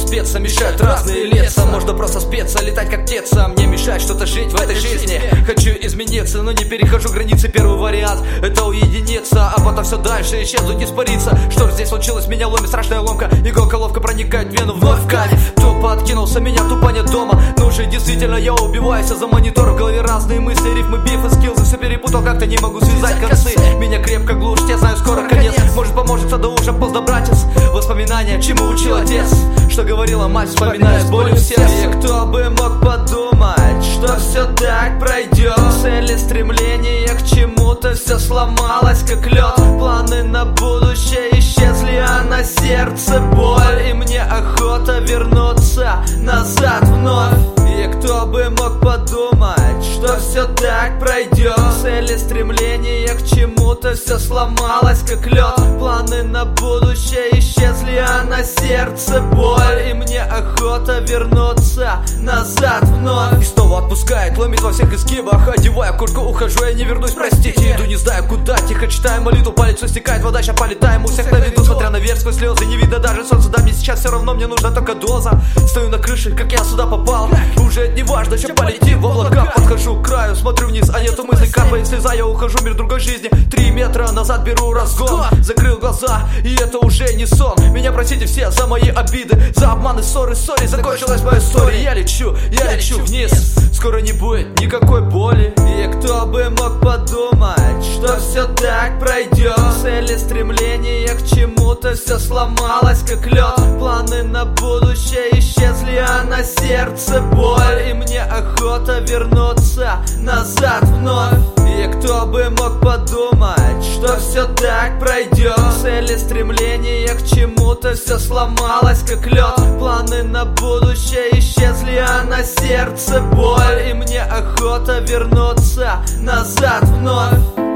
спеться, мешают разные лица. Можно просто спеться, летать как птица. Мне мешает что-то жить в этой жизни. Хочу измениться, но не перехожу границы. Первый вариант — это уединиться, а потом все дальше исчезнуть, испариться. Что же здесь случилось? Меня ломит страшная ломка. Иголка ловко проникает в вену, вновь в кайф. Тупо откинулся, меня тупо нет дома. Но уже действительно я убиваюсь за монитор. В голове разные мысли, рифмы, бифы, скиллзы. Все перепутал, как-то не могу связать концы. Меня крепко глушит, я знаю, скоро конец. Может, поможет, да уже поздно, братец. Воспоминания, чему учил отец, что говорила мать, вспоминаю с болью в сердце. И кто бы мог подумать, что все так пройдет. Цели, стремления к чему-то, все сломалось как лед. Планы на будущее исчезли, а на сердце боль. И мне охота вернуться назад вновь. И кто бы мог подумать, что все так пройдет. Цели, стремления к чему-то, все сломалось как лед. Планы на будущее исчезли, а на сердце боль. И мне охота вернуться назад вновь. И снова отпускает, ломит во всех изгибах. Одеваю куртку, ухожу, я не вернусь, простите. Иду, не знаю куда, тихо читаю молитву. По лицу стекает вода, ща полетаем у всех на виду. Смотря наверх сквозь слезы, не видно даже солнца. Да мне сейчас все равно, мне нужна только доза. Стою на крыше, как я сюда попал. Уже не важно, что полетим в облака. Подхожу к краю, смотрю вниз, а нету мыслей. Капает слеза, я ухожу в мир другой жизни. 3 метра назад беру разгон. Закрыл глаза, и это уже не сон. Меня простите все за мои обиды, за обманы, ссоры, закончилась моя история. Я лечу вниз. Скоро не будет никакой боли. И кто бы мог подумать, что все так пройдет. Цели, стремления к чему-то, все сломалось как лед. Планы на будущее исчезли, а на сердце боль. И мне охота вернуться назад вновь. И кто бы мог подумать, что все так пройдет. Цели, стремления к чему-то, все сломалось как лед. Планы на будущее исчезли, а на сердце боль. И мне охота вернуться назад вновь.